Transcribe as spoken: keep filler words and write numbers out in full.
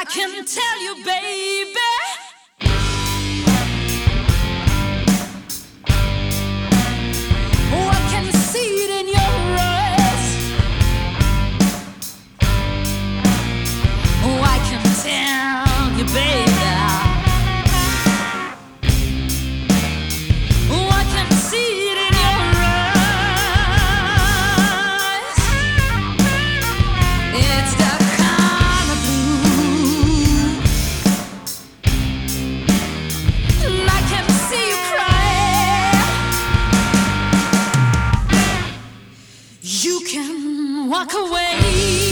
I can tell you, baby. Oh, I can see it in your eyes. Oh, I can tell you, baby. Oh, I can see it in your eyes. It's the kind of blue. And I can see you cry. You can walk away.